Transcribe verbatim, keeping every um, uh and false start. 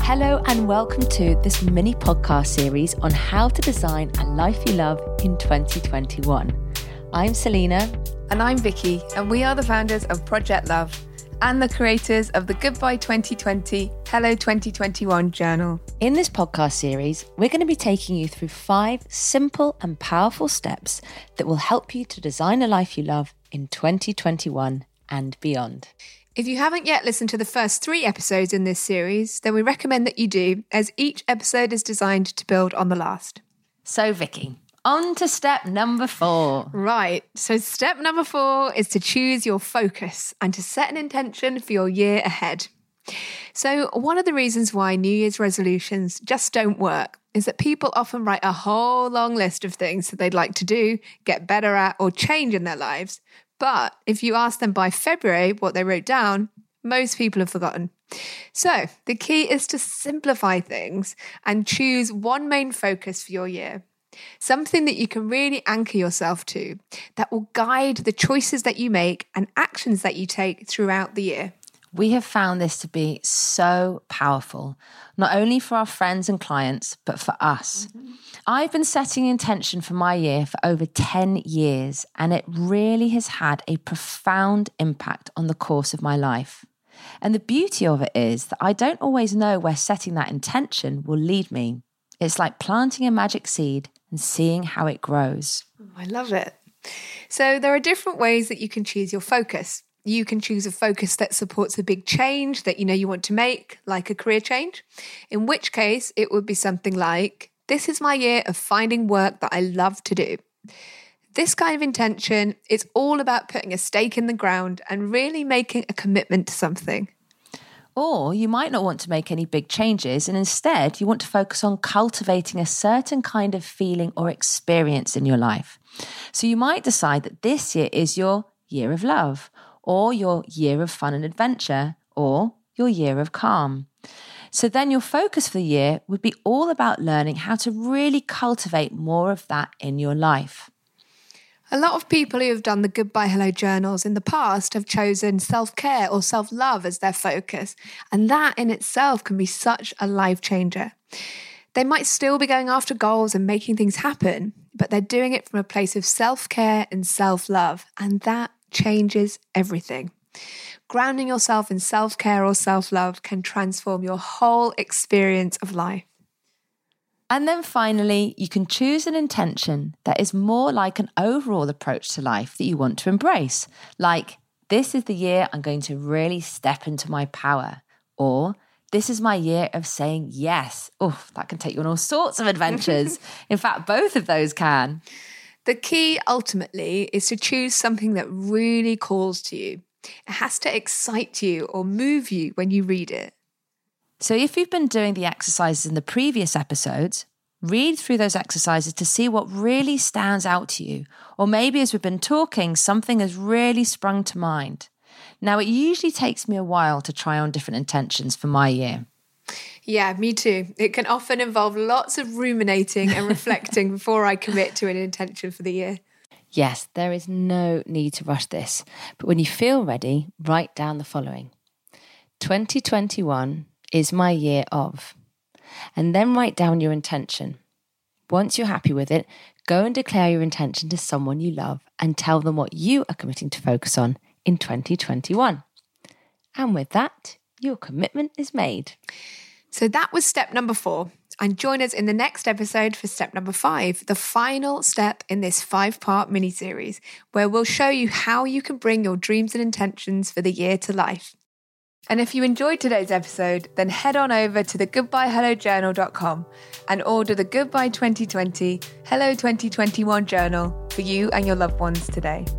Hello and welcome to this mini podcast series on how to design a life you love in twenty twenty-one. I'm Selena. And I'm Vicky, and we are the founders of Project Love and the creators of the Goodbye twenty twenty, Hello twenty twenty-one journal. In this podcast series, we're going to be taking you through five simple and powerful steps that will help you to design a life you love in twenty twenty-one and beyond. If you haven't yet listened to the first three episodes in this series, then we recommend that you do, as each episode is designed to build on the last. So Vicky, on to step number four. Right, so step number four is to choose your focus and to set an intention for your year ahead. So one of the reasons why New Year's resolutions just don't work is that people often write a whole long list of things that they'd like to do, get better at, or change in their lives. But if you ask them by February what they wrote down, most people have forgotten. So the key is to simplify things and choose one main focus for your year. Something that you can really anchor yourself to that will guide the choices that you make and actions that you take throughout the year. We have found this to be so powerful, not only for our friends and clients, but for us. Mm-hmm. I've been setting intention for my year for over ten years, and it really has had a profound impact on the course of my life. And the beauty of it is that I don't always know where setting that intention will lead me. It's like planting a magic seed and seeing how it grows. Oh, I love it. So there are different ways that you can choose your focus. You can choose a focus that supports a big change that you know you want to make, like a career change, in which case it would be something like, this is my year of finding work that I love to do. This kind of intention is all about putting a stake in the ground and really making a commitment to something. Or you might not want to make any big changes, and instead you want to focus on cultivating a certain kind of feeling or experience in your life. So you might decide that this year is your year of love, or your year of fun and adventure, or your year of calm. So then your focus for the year would be all about learning how to really cultivate more of that in your life. A lot of people who have done the Goodbye Hello journals in the past have chosen self-care or self-love as their focus, and that in itself can be such a life changer. They might still be going after goals and making things happen, but they're doing it from a place of self-care and self-love, and that changes everything. Grounding yourself in self-care or self-love can transform your whole experience of life. And then finally, you can choose an intention that is more like an overall approach to life that you want to embrace. Like, this is the year I'm going to really step into my power. Or, this is my year of saying yes. Oh, that can take you on all sorts of adventures. In fact, both of those can. The key ultimately is to choose something that really calls to you. It has to excite you or move you when you read it. So if you've been doing the exercises in the previous episodes, read through those exercises to see what really stands out to you. Or maybe as we've been talking, something has really sprung to mind. Now, it usually takes me a while to try on different intentions for my year. Yeah, me too. It can often involve lots of ruminating and reflecting before I commit to an intention for the year. Yes, there is no need to rush this. But when you feel ready, write down the following. twenty twenty-one is my year of. And then write down your intention. Once you're happy with it, go and declare your intention to someone you love and tell them what you are committing to focus on in twenty twenty-one. And with that, your commitment is made. So that was step number four. And join us in the next episode for step number five, the final step in this five-part mini-series, where we'll show you how you can bring your dreams and intentions for the year to life. And if you enjoyed today's episode, then head on over to the goodbye hello journal dot com and order the Goodbye twenty twenty, Hello twenty twenty-one journal for you and your loved ones today.